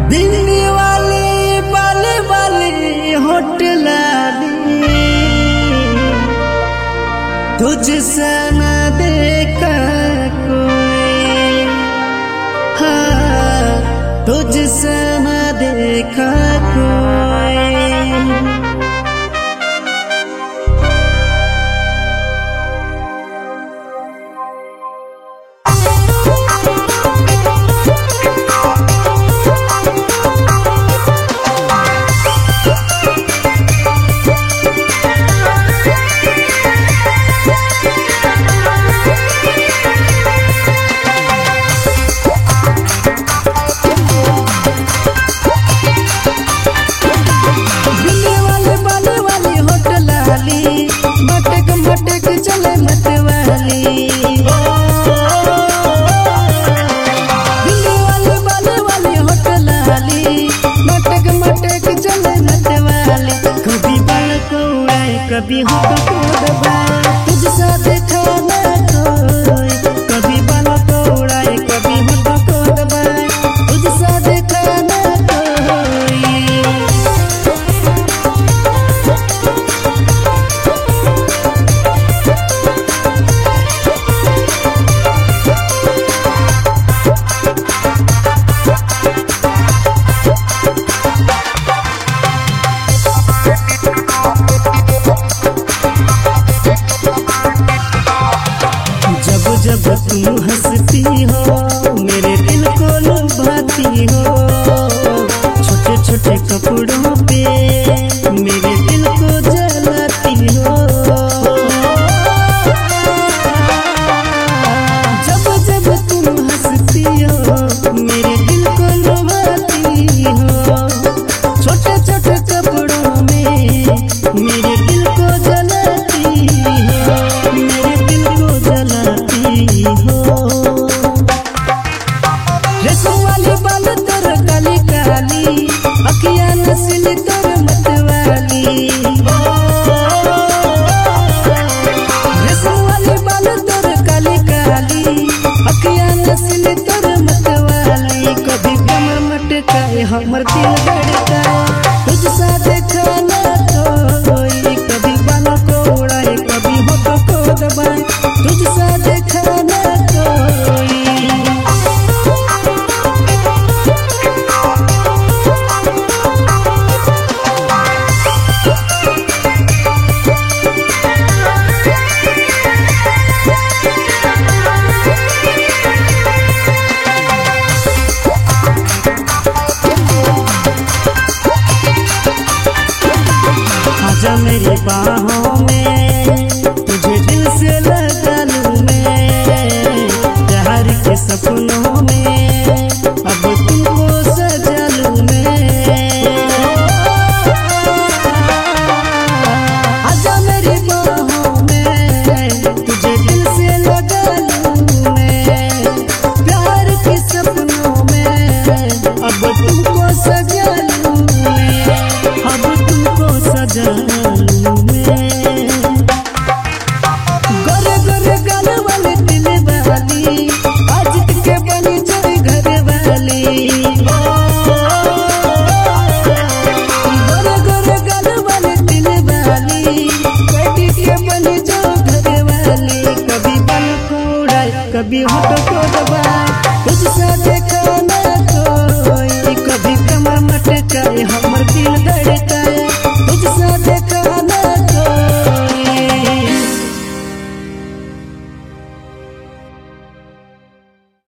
दिल्ली वाली बाली वाली होटल तुझसे न देखा कोई, हाँ तुझसे न देखा कोई। मटक चले मतवाली दिल्ली वाले बाले वाली होटल वाली, मटक चले मतवाली। कभी बाल को उड़ाए कभी होठ को दबाए, तुझसे देखा न कोई। कभी बाल को उड़ाए कभी होठ को दबाए, तुझसे देखा न कोई। जब तुम हंसती हो मेरे दिल को लुभाती हो, छोटे छोटे कपड़ों पे मेरे दिल को जलाती हो। जब तुम हंसती हो मेरे दिल को लुभाती हो, छोटे छोटे कपड़ों में मेरे दिल को जलाती हो, मेरे दिल को जलाती हो। रेशम वाली बाल तोर काली काली, अखियां नस्ली तोर मतवाली। रेशम वाली बाल तोर काली काली, अखियां नस्ली तोर मतवाली। कभी कमर मटकाए हमर दिल धड़काए, तुझसे देखा न कोई। कभी बालों को उड़ाए कभी होठों को दबाए, तुझसे देखा न कोई। आजा मेरी बाहों में तुझे दिल से लगा लूं मैं, प्यार के सपनों में अब तुमको सजा लूं मैं। आजा मेरी बाहों में तुझे दिल से लगा लूं मैं, प्यार के सपनों में अब तुमको सजा लूं मैं, अब तुमको सजा लूं मैं। गोरे गोरे गाल वाले दिल वाली, आज के बनी चढ़ी घर वाली। गोरे गोरे गाल वाले दिल वाली, बेटी के बनी जो घर वाली। कभी बाल को उड़ाए कभी होठ को दबाए, तुझसे देखा न कोई। कभी कमर मटकाए हमर दिल धड़काए,